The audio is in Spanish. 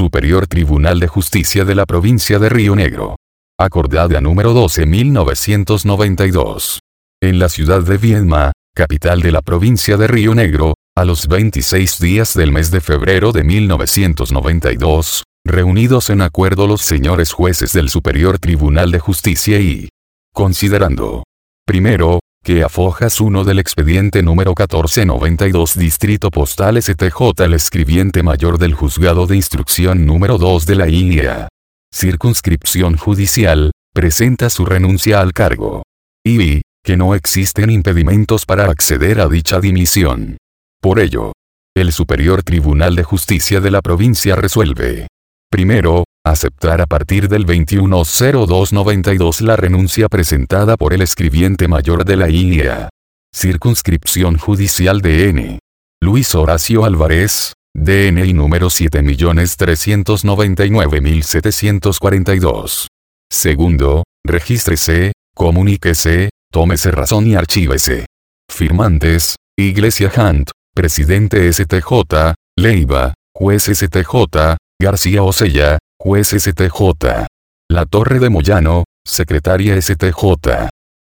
Superior Tribunal de Justicia de la Provincia de Río Negro. Acordada número 12.992. En la ciudad de Viedma, capital de la provincia de Río Negro, a los 26 días del mes de febrero de 1992, reunidos en acuerdo los señores jueces del Superior Tribunal de Justicia y, considerando, primero, que a fojas 1 del expediente número 1492 Distrito Postal STJ el escribiente mayor del Juzgado de Instrucción número 2 de la IA. Circunscripción Judicial, presenta su renuncia al cargo. Y, que no existen impedimentos para acceder a dicha dimisión. Por ello, el Superior Tribunal de Justicia de la provincia resuelve. Primero, aceptar a partir del 21/02/92 la renuncia presentada por el escribiente mayor de la IA. Circunscripción Judicial DN. Luis Horacio Álvarez, DNI número 7.399.742. Segundo, regístrese, comuníquese, tómese razón y archívese. Firmantes, Iglesia Hunt, Presidente STJ, Leiva, Juez STJ, García Osella, Juez STJ. La Torre de Moyano, Secretaria STJ.